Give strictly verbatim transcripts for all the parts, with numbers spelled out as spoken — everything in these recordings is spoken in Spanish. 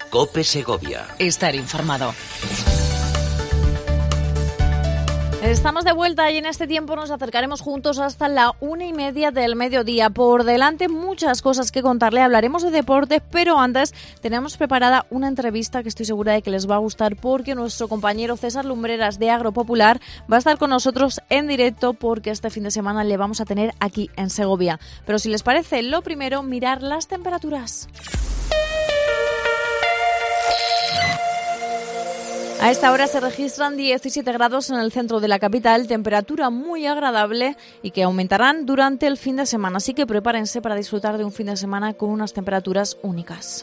COPE Segovia. Estar informado. Estamos de vuelta y en este tiempo nos acercaremos juntos hasta la una y media del mediodía. Por delante muchas cosas que contarle, hablaremos de deportes, pero antes tenemos preparada una entrevista que estoy segura de que les va a gustar porque nuestro compañero César Lumbreras de Agropopular va a estar con nosotros en directo porque este fin de semana le vamos a tener aquí en Segovia. Pero si les parece, lo primero, mirar las temperaturas. A esta hora se registran diecisiete grados en el centro de la capital, temperatura muy agradable y que aumentarán durante el fin de semana. Así que prepárense para disfrutar de un fin de semana con unas temperaturas únicas.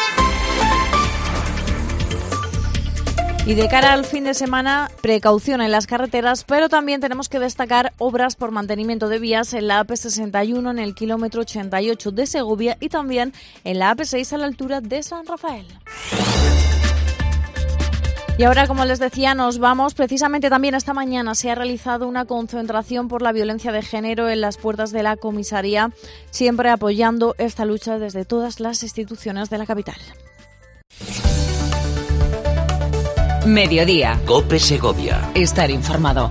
Y de cara al fin de semana, precaución en las carreteras, pero también tenemos que destacar obras por mantenimiento de vías en la A P sesenta y uno en el kilómetro ochenta y ocho de Segovia y también en la A P seis a la altura de San Rafael. Y ahora, como les decía, nos vamos. Precisamente también esta mañana se ha realizado una concentración por la violencia de género en las puertas de la comisaría, siempre apoyando esta lucha desde todas las instituciones de la capital. Mediodía. COPE Segovia. Estar informado.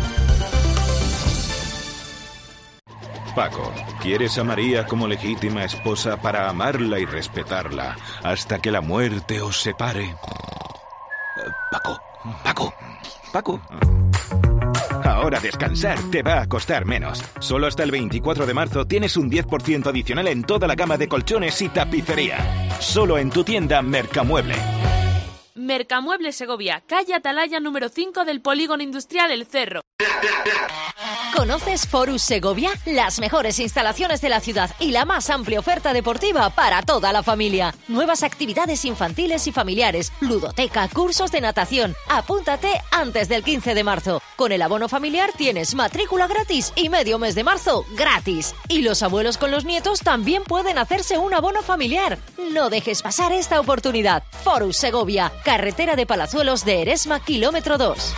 Paco, ¿quieres a María como legítima esposa para amarla y respetarla hasta que la muerte os separe? Paco, Paco, Paco. Ahora descansar te va a costar menos. Solo hasta el veinticuatro de marzo tienes un diez por ciento adicional en toda la gama de colchones y tapicería. Solo en tu tienda Mercamueble. Mercamueble Segovia, calle Atalaya número cinco del Polígono Industrial El Cerro. ¿Conoces Forus Segovia? Las mejores instalaciones de la ciudad y la más amplia oferta deportiva para toda la familia. Nuevas actividades infantiles y familiares, ludoteca, cursos de natación. Apúntate antes del quince de marzo. Con el abono familiar tienes matrícula gratis y medio mes de marzo gratis. Y los abuelos con los nietos también pueden hacerse un abono familiar. No dejes pasar esta oportunidad. Forus Segovia, carretera de Palazuelos de Eresma, kilómetro dos.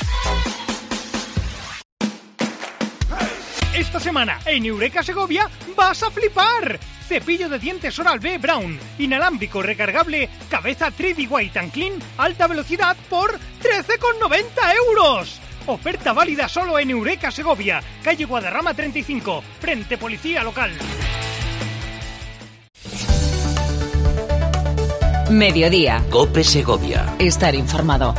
Esta semana en Eureka Segovia vas a flipar. Cepillo de dientes Oral-B Brown, inalámbrico recargable, cabeza tres D White and Clean, alta velocidad por trece con noventa euros. Oferta válida solo en Eureka Segovia, calle Guadarrama treinta y cinco, frente Policía Local. Mediodía. COPE Segovia. Estar informado.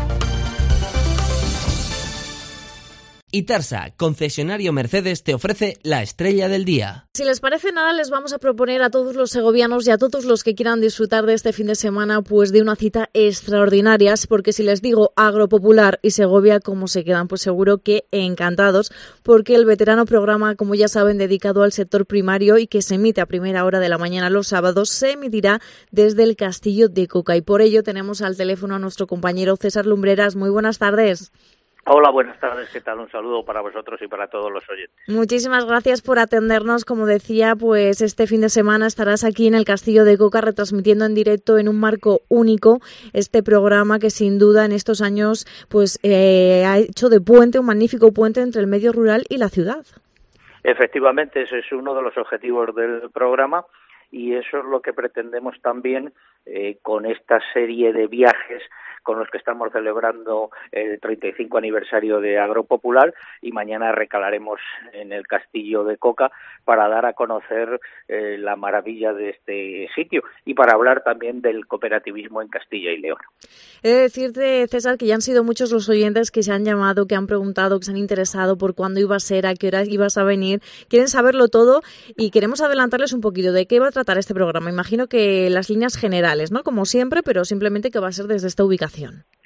Itarsa, concesionario Mercedes, te ofrece la estrella del día. Si les parece nada, les vamos a proponer a todos los segovianos y a todos los que quieran disfrutar de este fin de semana pues de una cita extraordinaria, porque si les digo Agropopular y Segovia, ¿cómo se quedan? Pues seguro que encantados, porque el veterano programa, como ya saben, dedicado al sector primario y que se emite a primera hora de la mañana los sábados, se emitirá desde el Castillo de Coca. Y por ello tenemos al teléfono a nuestro compañero César Lumbreras. Muy buenas tardes. Hola, buenas tardes, ¿qué tal? Un saludo para vosotros y para todos los oyentes. Muchísimas gracias por atendernos. Como decía, pues este fin de semana estarás aquí en el Castillo de Coca retransmitiendo en directo en un marco único este programa que sin duda en estos años pues eh, ha hecho de puente, un magnífico puente entre el medio rural y la ciudad. Efectivamente, ese es uno de los objetivos del programa y eso es lo que pretendemos también eh, con esta serie de viajes con los que estamos celebrando el treinta y cinco aniversario de Agropopular y mañana recalaremos en el Castillo de Coca para dar a conocer eh, la maravilla de este sitio y para hablar también del cooperativismo en Castilla y León. He de decirte, César, que ya han sido muchos los oyentes que se han llamado, que han preguntado, que se han interesado por cuándo iba a ser, a qué hora ibas a venir. Quieren saberlo todo y queremos adelantarles un poquito de qué va a tratar este programa. Imagino que las líneas generales, ¿no? Como siempre, pero simplemente que va a ser desde esta ubicación.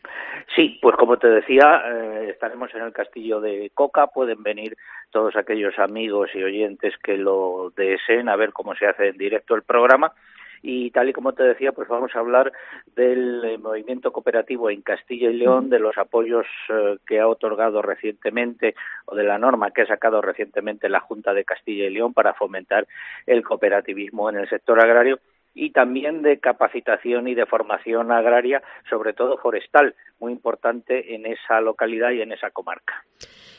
Sí, pues como te decía, eh, estaremos en el Castillo de Coca, pueden venir todos aquellos amigos y oyentes que lo deseen a ver cómo se hace en directo el programa y tal y como te decía, pues vamos a hablar del eh, movimiento cooperativo en Castilla y León, de los apoyos eh, que ha otorgado recientemente o de la norma que ha sacado recientemente la Junta de Castilla y León para fomentar el cooperativismo en el sector agrario y también de capacitación y de formación agraria, sobre todo forestal, muy importante en esa localidad y en esa comarca.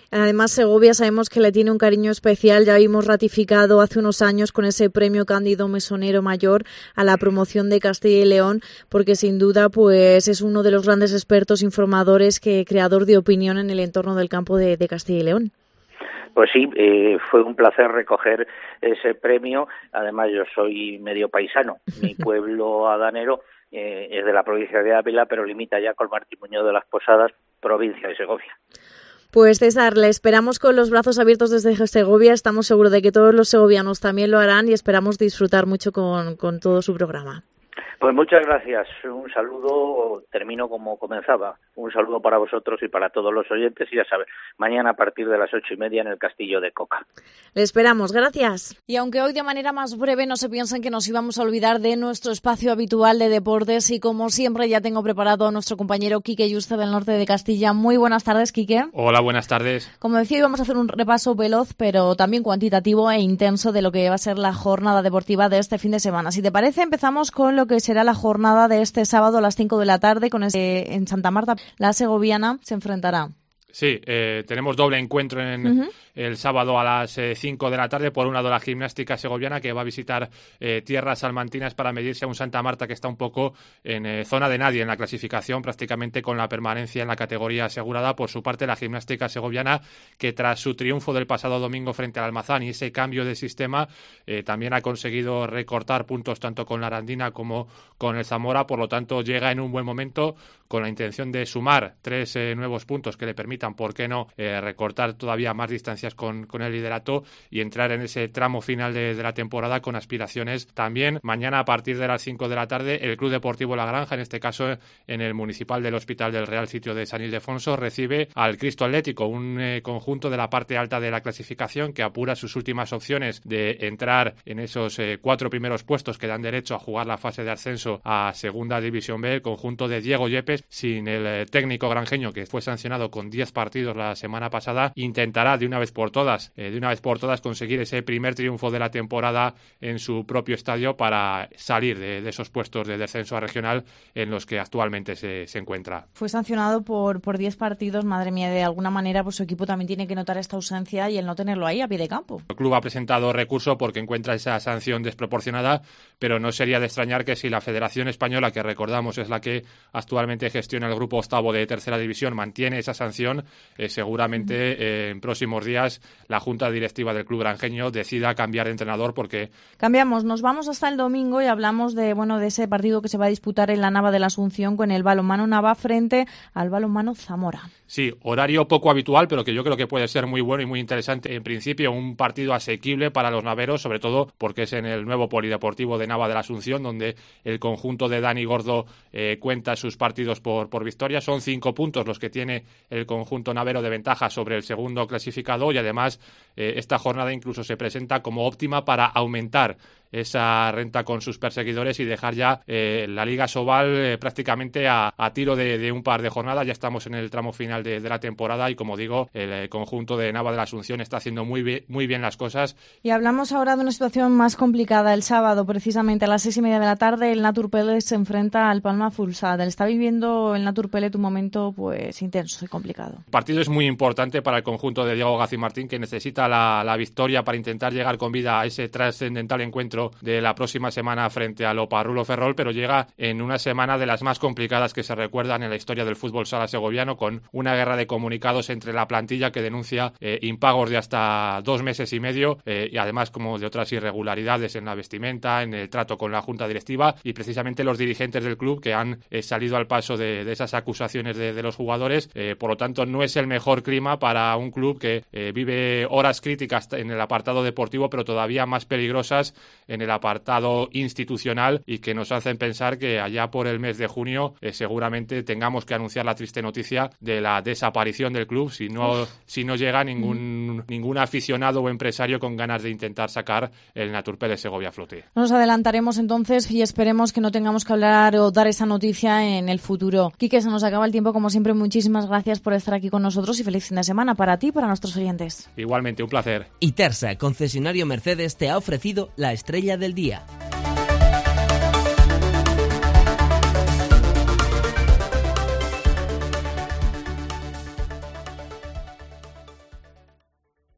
Además, Segovia sabemos que le tiene un cariño especial. Ya vimos ratificado hace unos años con ese premio Cándido Mesonero Mayor a la promoción de Castilla y León, porque sin duda pues es uno de los grandes expertos, informadores, que creador de opinión en el entorno del campo de, de Castilla y León. Pues sí, eh, fue un placer recoger ese premio. Además, yo soy medio paisano. Mi pueblo adanero eh, es de la provincia de Ávila, pero limita ya con Martín Muñoz de las Posadas, provincia de Segovia. Pues César, le esperamos con los brazos abiertos desde Segovia. Estamos seguros de que todos los segovianos también lo harán y esperamos disfrutar mucho con, con todo su programa. Pues muchas gracias. Un saludo, termino como comenzaba. Un saludo para vosotros y para todos los oyentes. Y ya sabes, mañana a partir de las ocho y media en el Castillo de Coca. Le esperamos, gracias. Y aunque hoy de manera más breve no se piensen que nos íbamos a olvidar de nuestro espacio habitual de deportes, y como siempre ya tengo preparado a nuestro compañero Quique Yuste del norte de Castilla. Muy buenas tardes, Quique. Hola, buenas tardes. Como decía, íbamos a hacer un repaso veloz, pero también cuantitativo e intenso de lo que va a ser la jornada deportiva de este fin de semana. Si te parece, empezamos con lo que será la jornada de este sábado a las cinco de la tarde, con este, en Santa Marta. La segoviana se enfrentará. Sí, eh, tenemos doble encuentro en uh-huh. el sábado a las eh, cinco de la tarde. Por un lado, la gimnástica segoviana, que va a visitar eh, tierras salmantinas para medirse a un Santa Marta que está un poco en eh, zona de nadie en la clasificación, prácticamente con la permanencia en la categoría asegurada. Por su parte, la gimnástica segoviana, que tras su triunfo del pasado domingo frente al Almazán y ese cambio de sistema, eh, también ha conseguido recortar puntos tanto con la Arandina como con el Zamora. Por lo tanto, llega en un buen momento con la intención de sumar tres eh, nuevos puntos que le permitan, por qué no, eh, recortar todavía más distancias con, con el liderato y entrar en ese tramo final de, de la temporada con aspiraciones. También mañana a partir de las cinco de la tarde el Club Deportivo La Granja, en este caso en el municipal del Hospital del Real Sitio de San Ildefonso, recibe al Cristo Atlético, un eh, conjunto de la parte alta de la clasificación que apura sus últimas opciones de entrar en esos eh, cuatro primeros puestos que dan derecho a jugar la fase de ascenso a Segunda División B. El conjunto de Diego Yepes, sin el eh, técnico granjeño, que fue sancionado con diez partidos la semana pasada, intentará de una vez por todas, eh, de una vez por todas conseguir ese primer triunfo de la temporada en su propio estadio para salir de, de esos puestos de descenso a regional en los que actualmente se, se encuentra. Fue sancionado por por diez partidos, madre mía, de alguna manera pues su equipo también tiene que notar esta ausencia y el no tenerlo ahí a pie de campo. El club ha presentado recurso porque encuentra esa sanción desproporcionada, pero no sería de extrañar que si la Federación Española, que recordamos es la que actualmente gestiona el grupo octavo de tercera división, mantiene esa sanción, eh, seguramente eh, en próximos días la junta directiva del club granjeño decida cambiar de entrenador. Porque cambiamos, nos vamos hasta el domingo y hablamos de bueno de ese partido que se va a disputar en la Nava de la Asunción con el balonmano Nava frente al balonmano Zamora. Sí, horario poco habitual, pero que yo creo que puede ser muy bueno y muy interesante. En principio, un partido asequible para los naveros, sobre todo porque es en el nuevo polideportivo de Nava de la Asunción, donde el conjunto de Dani Gordo eh, cuenta sus partidos por, por victoria. Son cinco puntos los que tiene el conjunto navero de ventaja sobre el segundo clasificado, y además eh, esta jornada incluso se presenta como óptima para aumentar esa renta con sus perseguidores y dejar ya eh, la Liga Sobal eh, prácticamente a, a tiro de, de un par de jornadas. Ya estamos en el tramo final de, de la temporada y, como digo, el, el conjunto de Nava de la Asunción está haciendo muy bien, muy bien las cosas. Y hablamos ahora de una situación más complicada. El sábado, precisamente a las seis y media de la tarde, el Naturpele se enfrenta al Palma Futsal. Está viviendo el Naturpele un momento pues intenso y complicado. El partido es muy importante para el conjunto de Diego Gazi Martín, que necesita la, la victoria para intentar llegar con vida a ese trascendental encuentro de la próxima semana frente al Oparrulo Ferrol, pero llega en una semana de las más complicadas que se recuerdan en la historia del fútbol sala segoviano, con una guerra de comunicados entre la plantilla, que denuncia eh, impagos de hasta dos meses y medio eh, y además como de otras irregularidades en la vestimenta, en el trato con la junta directiva, y precisamente los dirigentes del club que han eh, salido al paso de, de esas acusaciones de, de los jugadores. Eh, por lo tanto, no es el mejor clima para un club que eh, vive horas críticas en el apartado deportivo, pero todavía más peligrosas en el apartado institucional, y que nos hacen pensar que allá por el mes de junio eh, seguramente tengamos que anunciar la triste noticia de la desaparición del club si no, si no llega ningún, ningún aficionado o empresario con ganas de intentar sacar el Naturpele Segovia a flote. Nos adelantaremos entonces y esperemos que no tengamos que hablar o dar esa noticia en el futuro. Quique, se nos acaba el tiempo como siempre. Muchísimas gracias por estar aquí con nosotros y feliz fin de semana para ti y para nuestros oyentes. Itersa, un placer. Itersa, concesionario Mercedes, te ha ofrecido la estrella del día.